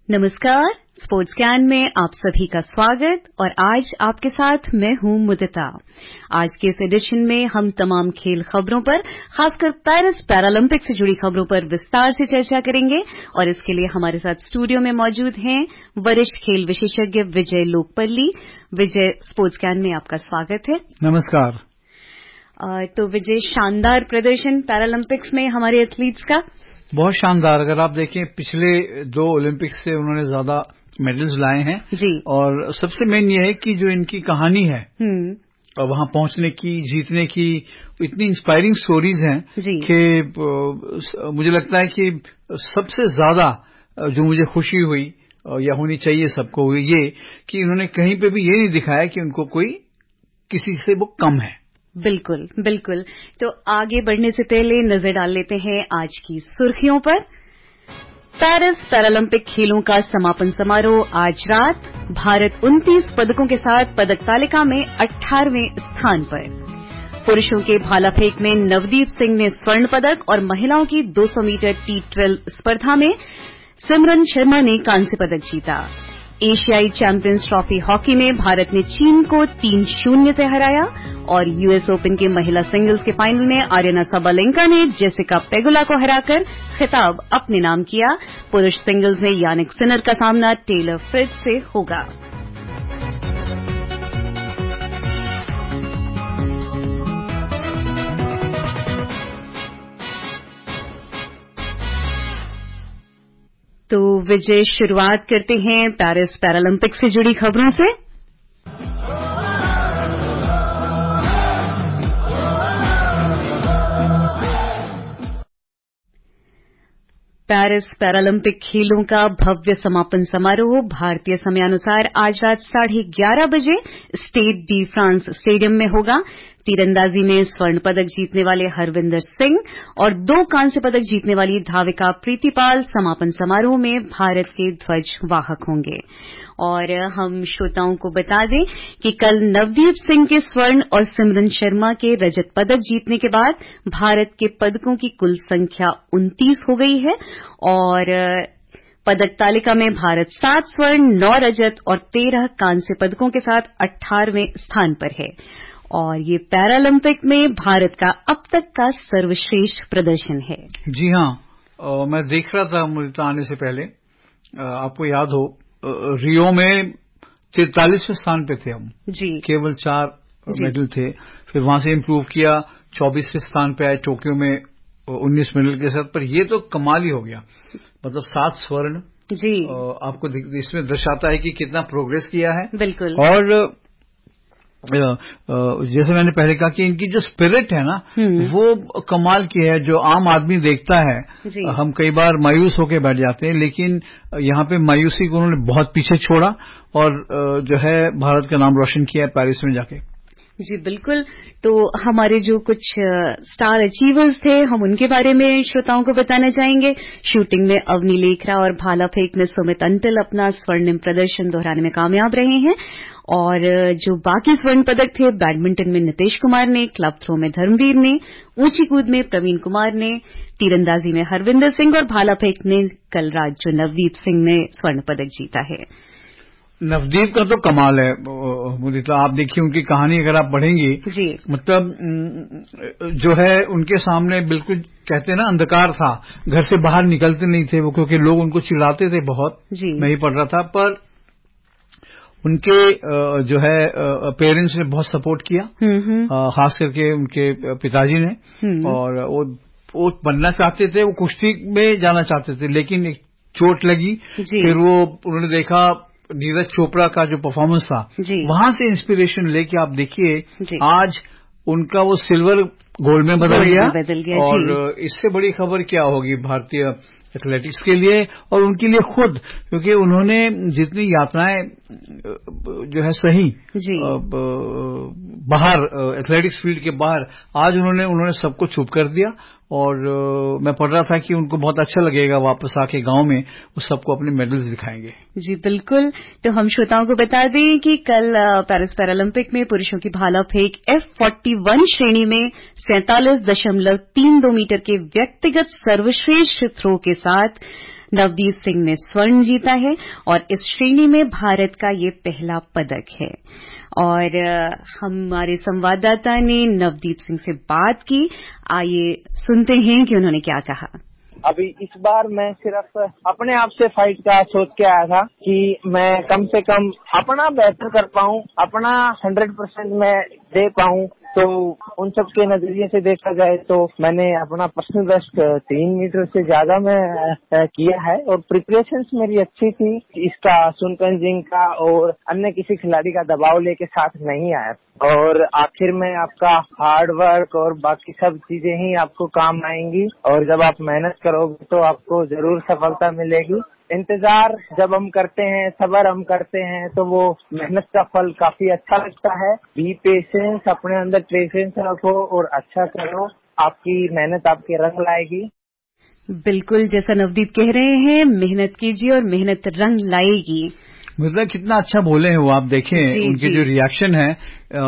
नमस्कार, स्पोर्ट्स ज्ञान में आप सभी का स्वागत और आज आपके साथ मैं हूं मुदिता। आज के इस एडिशन में हम तमाम खेल खबरों पर, खासकर पेरिस पैरालंपिक से जुड़ी खबरों पर विस्तार से चर्चा करेंगे और इसके लिए हमारे साथ स्टूडियो में मौजूद हैं वरिष्ठ खेल विशेषज्ञ विजय लोकपल्ली। विजय, स्पोर्ट्स ज्ञान में आपका स्वागत है। नमस्कार। तो विजय, शानदार प्रदर्शन पैरालंपिक्स में हमारे एथलीट्स का। बहुत शानदार। अगर आप देखें, पिछले 2 ओलंपिक्स से उन्होंने ज्यादा मेडल्स लाए हैं जी। और सबसे मेन ये है कि जो इनकी कहानी है और वहां पहुंचने की, जीतने की, इतनी इंस्पायरिंग स्टोरीज हैं कि मुझे लगता है कि सबसे ज्यादा जो मुझे खुशी हुई या होनी चाहिए सबको, ये कि इन्होंने कहीं पे भी ये नहीं दिखाया कि उनको कोई किसी से वो कम है। बिल्कुल बिल्कुल। तो आगे बढ़ने से पहले नजर डाल लेते हैं आज की सुर्खियों पर। पेरिस पैरालंपिक खेलों का समापन समारोह आज रात। भारत 29 पदकों के साथ पदक तालिका में 18वें स्थान पर। पुरुषों के भाला फेंक में नवदीप सिंह ने स्वर्ण पदक और महिलाओं की 200 मीटर T12 स्पर्धा में सिमरन शर्मा ने कांस्य पदक जीता। एशियाई चैंपियंस ट्रॉफी हॉकी में भारत ने चीन को 3-0 से हराया और यूएस ओपन के महिला सिंगल्स के फाइनल में आर्यना साबालेंका ने जेसिका पेगुला को हराकर खिताब अपने नाम किया। पुरुष सिंगल्स में यानिक सिनर का सामना टेलर फ्रिट्ज से होगा। तो विजय, शुरुआत करते हैं पेरिस पैरालंपिक से जुड़ी खबरों से। पेरिस पैरालंपिक खेलों का भव्य समापन समारोह भारतीय समयानुसार आज रात 11:30 बजे स्टेड डी फ्रांस स्टेडियम में होगा। तीरंदाजी में स्वर्ण पदक जीतने वाले हरविंदर सिंह और 2 कांस्य पदक जीतने वाली धाविका प्रीतिपाल समापन समारोह में भारत के ध्वज वाहक होंगे। और हम श्रोताओं को बता दें कि कल नवदीप सिंह के स्वर्ण और सिमरन शर्मा के रजत पदक जीतने के बाद भारत के पदकों की कुल संख्या 29 हो गई है और पदक तालिका में भारत 7 स्वर्ण, 9 रजत और 13 कांस्य पदकों के साथ 18वें स्थान पर है। और ये पैरालंपिक में भारत का अब तक का सर्वश्रेष्ठ प्रदर्शन है। जी हाँ, मैं देख रहा था मुझे आने से पहले, आपको याद हो रियो में 43वें स्थान पे थे हम जी। केवल 4 मेडल थे। फिर वहां से इम्प्रूव किया, 24वें स्थान पे आए टोक्यो में 19 मेडल के साथ। पर ये तो कमाल ही हो गया, मतलब 7 स्वर्ण जी। आपको इसमें दर्शाता है कि कितना प्रोग्रेस किया है। बिल्कुल। और जैसे मैंने पहले कहा कि इनकी जो स्पिरिट है ना, वो कमाल की है। जो आम आदमी देखता है, हम कई बार मायूस होकर बैठ जाते हैं, लेकिन यहाँ पे मायूसी को उन्होंने बहुत पीछे छोड़ा और जो है भारत का नाम रोशन किया पेरिस में जाके। जी बिल्कुल। तो हमारे जो कुछ स्टार अचीवर्स थे, हम उनके बारे में श्रोताओं को बताना चाहेंगे। शूटिंग में अवनी लेखरा और भाला फेंक में सुमित अंटिल अपना स्वर्णिम प्रदर्शन दोहराने में कामयाब रहे हैं। और जो बाकी स्वर्ण पदक थे, बैडमिंटन में नीतीश कुमार ने, क्लब थ्रो में धर्मवीर ने, ऊंची कूद में प्रवीण कुमार ने, तीरंदाजी में हरविंदर सिंह और भाला फेंक ने कल रात जो नवदीप सिंह ने स्वर्ण पदक जीता है। नवदीप का तो कमाल है मुझे। तो आप देखिए उनकी कहानी अगर आप पढ़ेंगी जी, मतलब जो है उनके सामने बिल्कुल कहते हैं ना अंधकार था, घर से बाहर निकलते नहीं थे वो, क्योंकि लोग उनको चिढ़ाते थे बहुत जी। मैं ही पढ़ रहा था, पर उनके जो है पेरेंट्स ने बहुत सपोर्ट किया, खास करके उनके पिताजी ने। और वो बनना चाहते थे, वो कुश्ती में जाना चाहते थे, लेकिन एक चोट लगी। फिर वो उन्होंने देखा नीरज चोपड़ा का जो परफॉर्मेंस था, वहां से इंस्पिरेशन लेके आप देखिए आज उनका वो सिल्वर गोल्ड में बदल गया। और इससे बड़ी खबर क्या होगी भारतीय एथलेटिक्स के लिए और उनके लिए खुद, क्योंकि उन्होंने जितनी यात्राएं जो है सही बाहर एथलेटिक्स फील्ड के बाहर, आज उन्होंने सबको चुप कर दिया। और मैं पढ़ रहा था कि उनको बहुत अच्छा लगेगा वापस आके गांव में वो सबको अपने मेडल्स दिखाएंगे। जी बिल्कुल। तो हम श्रोताओं को बता दें कि कल पेरिस पैरालंपिक में पुरुषों की भाला फेंक F41 श्रेणी में 47.32 मीटर के व्यक्तिगत सर्वश्रेष्ठ थ्रो के साथ नवदीप सिंह ने स्वर्ण जीता है और इस श्रेणी में भारत का ये पहला पदक है। और हमारे संवाददाता ने नवदीप सिंह से बात की। आइए सुनते हैं कि उन्होंने क्या कहा। अभी इस बार मैं सिर्फ अपने आप से फाइट का सोच के आया था कि मैं कम से कम अपना बेहतर कर पाऊं, अपना 100% मैं दे पाऊं। तो उन सब के नजरिए से देखा जाए तो मैंने अपना पर्सनल बेस्ट 3 मीटर से ज्यादा मैं किया है और प्रिपरेशंस मेरी अच्छी थी। इसका सुनकन जिंग का और अन्य किसी खिलाड़ी का दबाव लेके साथ नहीं आया और आखिर में आपका हार्ड वर्क और बाकी सब चीजें ही आपको काम आएंगी और जब आप मेहनत करोगे तो आपको जरूर सफलता मिलेगी। इंतजार जब हम करते हैं, सब्र हम करते हैं तो वो मेहनत का फल काफी अच्छा लगता है। बी पेशेंस, अपने अंदर पेशेंस रखो और अच्छा करो, आपकी मेहनत आपके रंग लाएगी। बिल्कुल जैसा नवदीप कह रहे हैं, मेहनत कीजिए और मेहनत रंग लाएगी। मतलब कितना अच्छा बोले हैं वो, आप देखें उनके जो रिएक्शन है।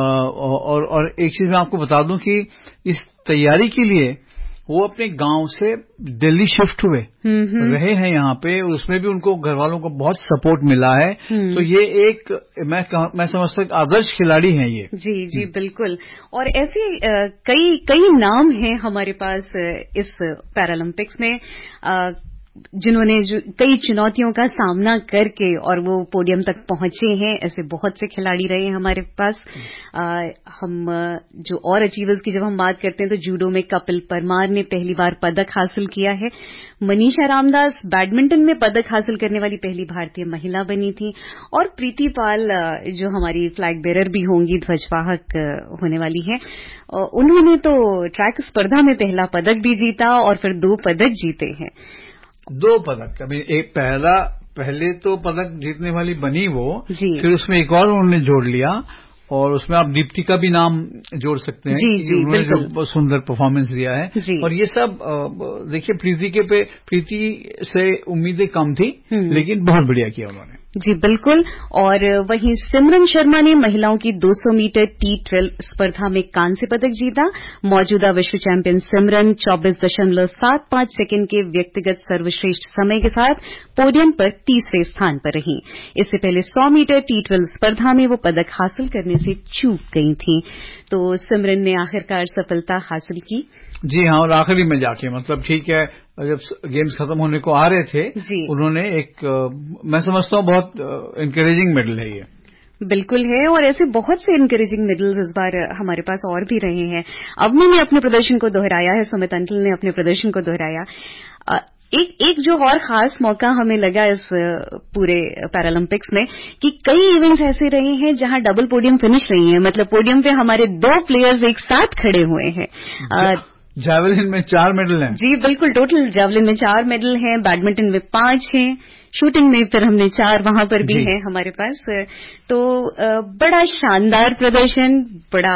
और एक चीज मैं आपको बता दूं कि इस तैयारी के लिए वो अपने गांव से दिल्ली शिफ्ट हुए, रहे हैं यहाँ पे, उसमें भी उनको घर वालों को बहुत सपोर्ट मिला है। तो ये एक मैं समझता हूँ आदर्श खिलाड़ी हैं ये। जी बिल्कुल। और ऐसे कई नाम हैं हमारे पास इस पैरालंपिक्स में जिन्होंने कई चुनौतियों का सामना करके और वो पोडियम तक पहुंचे हैं। ऐसे बहुत से खिलाड़ी रहे हैं हमारे पास। हम जो और अचीवर्स की जब हम बात करते हैं तो जूडो में कपिल परमार ने पहली बार पदक हासिल किया है। मनीषा रामदास बैडमिंटन में पदक हासिल करने वाली पहली भारतीय महिला बनी थी। और प्रीति पाल जो हमारी फ्लैग बेरर भी होंगी, ध्वजवाहक होने वाली हैं, उन्होंने तो ट्रैक स्पर्धा में पहला पदक भी जीता और फिर 2 पदक जीते हैं। 2 पदक, अभी एक पहले तो पदक जीतने वाली बनी वो, फिर उसमें एक और उन्होंने जोड़ लिया और उसमें आप दीप्ति का भी नाम जोड़ सकते हैं। जी उन्होंने जो सुंदर परफॉर्मेंस दिया है। और ये सब देखिए प्रीति से उम्मीदें कम थी लेकिन बहुत बढ़िया किया उन्होंने। जी बिल्कुल। और वहीं सिमरन शर्मा ने महिलाओं की 200 मीटर T12 स्पर्धा में कांस्य पदक जीता। मौजूदा विश्व चैंपियन सिमरन 24.75 सेकंड के व्यक्तिगत सर्वश्रेष्ठ समय के साथ पोडियम पर तीसरे स्थान पर रहीं। इससे पहले 100 मीटर T12 स्पर्धा में वो पदक हासिल करने से चूक गई थी। तो सिमरन ने आखिरकार सफलता हासिल की। जी हाँ, और आखिरी में जाके मतलब ठीक है, जब गेम्स खत्म होने को आ रहे थे उन्होंने एक मैं समझता हूँ बहुत एनकरेजिंग मेडल है ये। बिल्कुल है। और ऐसे बहुत से एनकरेजिंग मेडल्स इस बार हमारे पास और भी रहे हैं। अवनी ने अपने प्रदर्शन को दोहराया है, सुमित अंटिल ने अपने प्रदर्शन को दोहराया। एक जो और खास मौका हमें लगा इस पूरे पैरालंपिक्स में कि कई इवेंट्स ऐसे रहे हैं जहां डबल पोडियम फिनिश रही है। मतलब पोडियम पे हमारे 2 प्लेयर्स एक साथ खड़े हुए हैं। जैवलिन में 4 मेडल हैं। जी बिल्कुल, टोटल जैवलिन में 4 मेडल हैं, बैडमिंटन में 5 हैं, शूटिंग में फिर हमने 4 वहां पर भी हैं हमारे पास। तो बड़ा शानदार प्रदर्शन, बड़ा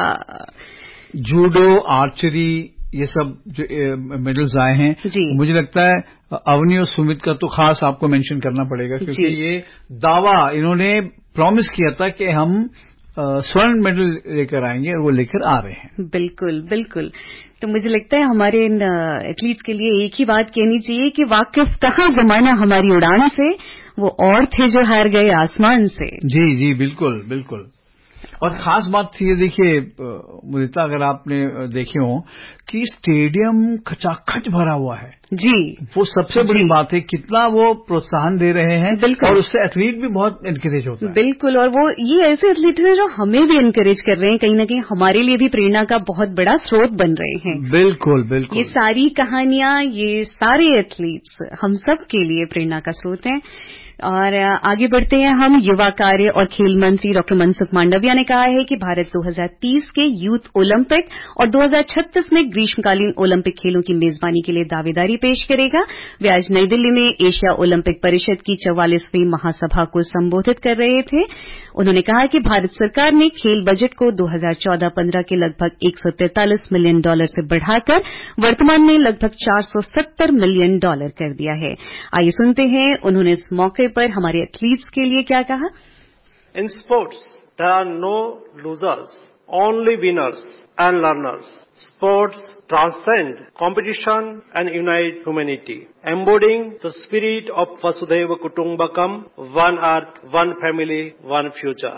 जूडो, आर्चरी, ये सब जो मेडल्स आए हैं, मुझे लगता है अवनी और सुमित का तो खास आपको मेंशन करना पड़ेगा क्योंकि ये दावा इन्होंने प्रॉमिस किया था कि हम स्वर्ण मेडल लेकर आएंगे और वो लेकर आ रहे हैं। बिल्कुल बिल्कुल। तो मुझे लगता है हमारे इन एथलीट्स के लिए एक ही बात कहनी चाहिए कि वाकिफ कहाँ जमाना हमारी उड़ान से, वो और थे जो हार गए आसमान से। जी बिल्कुल बिल्कुल। और खास बात थी ये, देखिए मुदिता, अगर आपने देखे हो कि स्टेडियम खचाखच भरा हुआ है। जी, वो सबसे बड़ी बात है, कितना वो प्रोत्साहन दे रहे हैं। बिल्कुल। और उससे एथलीट भी बहुत एनकरेज होता है। बिल्कुल। और वो ये ऐसे एथलीट हैं जो हमें भी एनकरेज कर रहे हैं, कहीं ना कहीं हमारे लिए भी प्रेरणा का बहुत बड़ा स्रोत बन रहे हैं। बिल्कुल बिल्कुल। ये सारी कहानियां, ये सारे एथलीट्स हम सब के लिए प्रेरणा का स्रोत हैं। और आगे बढ़ते हैं हम। युवा कार्य और खेल मंत्री डॉक्टर मनसुख मांडविया ने कहा है कि भारत 2030 के यूथ ओलंपिक और 2036 में ग्रीष्मकालीन ओलंपिक खेलों की मेजबानी के लिए दावेदारी पेश करेगा। वे आज नई दिल्ली में एशिया ओलंपिक परिषद की 44वीं महासभा को संबोधित कर रहे थे। उन्होंने कहा कि भारत सरकार ने खेल बजट को 2014-15 के लगभग $143 मिलियन से बढ़ाकर वर्तमान में लगभग $470 मिलियन कर दिया है। आइए सुनते हैं उन्होंने इस मौके पर हमारे एथलीट्स के लिए क्या कहा। In sports there are no losers, only winners and learners. Sports transcend competition and unite humanity, embodying the spirit of Vasudhaiva Kutumbakam, one earth, one family, one future.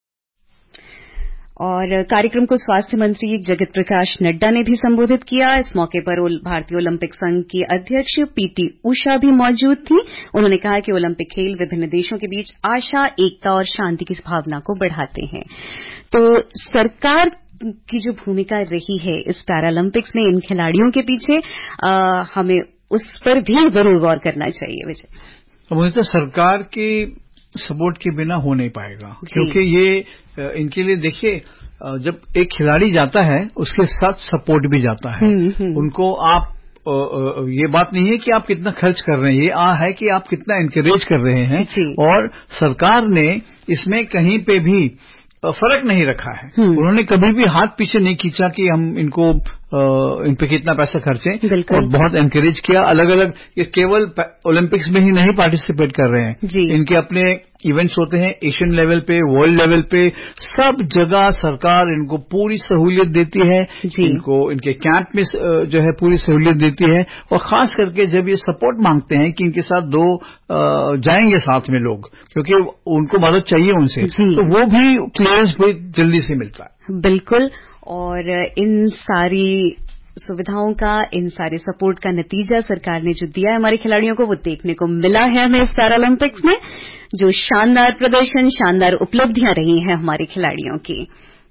और कार्यक्रम को स्वास्थ्य मंत्री जगत प्रकाश नड्डा ने भी संबोधित किया। इस मौके पर भारतीय ओलंपिक संघ की अध्यक्ष पीटी उषा भी मौजूद थी। उन्होंने कहा कि ओलंपिक खेल विभिन्न देशों के बीच आशा, एकता और शांति की भावना को बढ़ाते हैं। तो सरकार की जो भूमिका रही है इस पैरालंपिक्स में इन खिलाड़ियों के पीछे, हमें उस पर भी जरूर गौर करना चाहिए। विजय, मुझे तो सरकार की सपोर्ट के बिना हो नहीं पाएगा, क्योंकि ये इनके लिए देखिए, जब एक खिलाड़ी जाता है उसके साथ सपोर्ट भी जाता है। उनको आप ये बात नहीं है कि आप कितना खर्च कर रहे हैं, ये है कि आप कितना एनकरेज कर रहे हैं। और सरकार ने इसमें कहीं पे भी फर्क नहीं रखा है। उन्होंने कभी भी हाथ पीछे नहीं खींचा कि हम इन पे कितना पैसा खर्चें, और बहुत एनकरेज किया। अलग अलग, ये केवल ओलंपिक्स में ही नहीं पार्टिसिपेट कर रहे हैं, इनके अपने इवेंट्स होते हैं एशियन लेवल पे, वर्ल्ड लेवल पे, सब जगह सरकार इनको पूरी सहूलियत देती है। इनको इनके कैंप में जो है पूरी सहूलियत देती है। और खास करके जब ये सपोर्ट मांगते हैं कि इनके साथ दो जाएंगे साथ में लोग, क्योंकि उनको मदद चाहिए उनसे, तो वो भी क्लियरेंस भी जल्दी से मिलता है। बिल्कुल। और इन सारी सुविधाओं का, इन सारे सपोर्ट का नतीजा सरकार ने जो दिया है हमारे खिलाड़ियों को, वो देखने को मिला है हमें इस पैरालंपिक्स में। जो शानदार प्रदर्शन, शानदार उपलब्धियां रही हैं हमारे खिलाड़ियों की।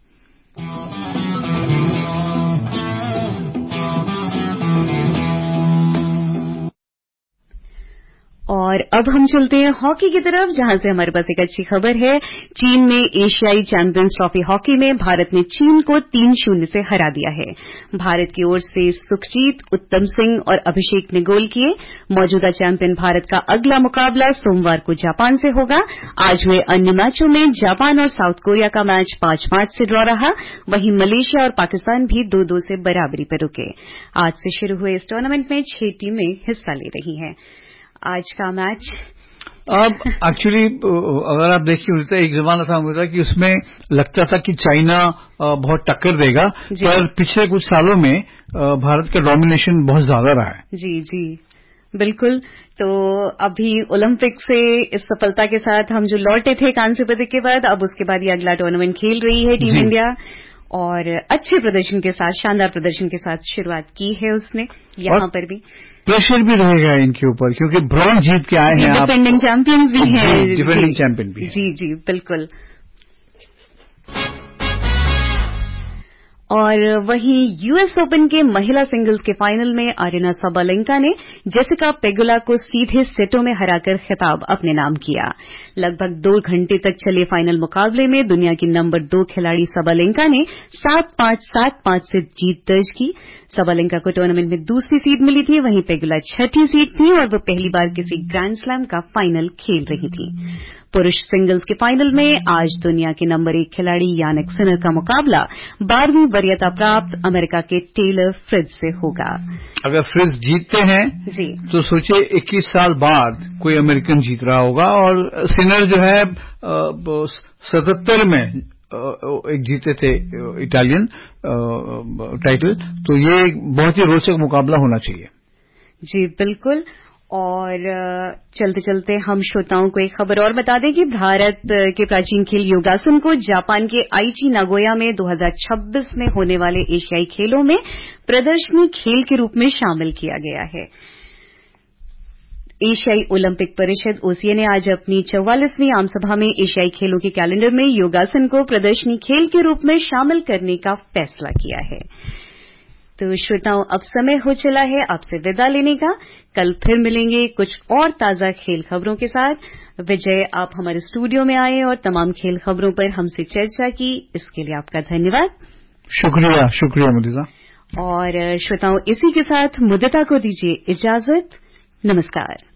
और अब हम चलते हैं हॉकी की तरफ, जहां से हमारे पास एक अच्छी खबर है। चीन में एशियाई चैंपियंस ट्रॉफी हॉकी में भारत ने चीन को 3-0 से हरा दिया है। भारत की ओर से सुखजीत, उत्तम सिंह और अभिषेक ने गोल किए। मौजूदा चैंपियन भारत का अगला मुकाबला सोमवार को जापान से होगा। आज हुए अन्य मैचों में जापान और साउथ कोरिया का मैच 5-5 से ड्रॉ रहा। वहीं मलेशिया और पाकिस्तान भी 2-2 से बराबरी पर रुके। आज से शुरू हुए इस टूर्नामेंट में 6 टीमें हिस्सा ले रही हैं। आज का मैच अब एक्चुअली अगर आप देखिए, एक जमाना था होता कि उसमें लगता था कि चाइना बहुत टक्कर देगा, पर पिछले कुछ सालों में भारत का डोमिनेशन बहुत ज्यादा रहा है। जी बिल्कुल। तो अभी ओलंपिक से इस सफलता के साथ हम जो लौटे थे कांस्य पदक के बाद, अब उसके बाद ये अगला टूर्नामेंट खेल रही है टीम इंडिया, और अच्छे प्रदर्शन के साथ, शानदार प्रदर्शन के साथ शुरुआत की है उसने। यहाँ पर भी प्रेशर भी रहेगा इनके ऊपर, क्योंकि ब्रॉन्ज जीत के आए हैं। डिफेंडिंग चैंपियंस भी हैं। डिफेंडिंग चैंपियन भी है। जी बिल्कुल। और वहीं यूएस ओपन के महिला सिंगल्स के फाइनल में अरीना साबालेंका ने जेसिका पेगुला को सीधे सेटों में हराकर खिताब अपने नाम किया। लगभग 2 घंटे तक चले फाइनल मुकाबले में दुनिया की नंबर 2 खिलाड़ी साबालेंका ने 7-5, 7-5 से जीत दर्ज की। साबालेंका को टूर्नामेंट में दूसरी सीड मिली थी, वहीं पेगुला 6ठी सीड थी और वो पहली बार किसी ग्रैंड स्लैम का फाइनल खेल रही थी। पुरुष सिंगल्स के फाइनल में आज दुनिया के नंबर 1 खिलाड़ी यानिक सिनर का मुकाबला 12वीं वरीयता प्राप्त अमेरिका के टेलर फ्रिट्ज से होगा। अगर फ्रिट्ज जीतते हैं तो सोचिए 21 साल बाद कोई अमेरिकन जीत रहा होगा, और सिनर जो है 77 में एक जीते थे इटालियन टाइटल। तो ये बहुत ही रोचक मुकाबला होना चाहिए। जी बिल्कुल। और चलते चलते हम श्रोताओं को एक खबर और बता दें कि भारत के प्राचीन खेल योगासन को जापान के आईची नागोया में 2026 में होने वाले एशियाई खेलों में प्रदर्शनी खेल के रूप में शामिल किया गया है। एशियाई ओलंपिक परिषद ओसीए ने आज अपनी 44वीं आम सभा में एशियाई खेलों के कैलेंडर में योगासन को प्रदर्शनी खेल के रूप में शामिल करने का फैसला किया है। तो श्रोताओं, अब समय हो चला है आपसे विदा लेने का। कल फिर मिलेंगे कुछ और ताजा खेल खबरों के साथ। विजय, आप हमारे स्टूडियो में आए और तमाम खेल खबरों पर हमसे चर्चा की, इसके लिए आपका धन्यवाद। शुक्रिया मुदिता। और श्रोताओं, इसी के साथ मुदिता को दीजिए इजाजत। नमस्कार।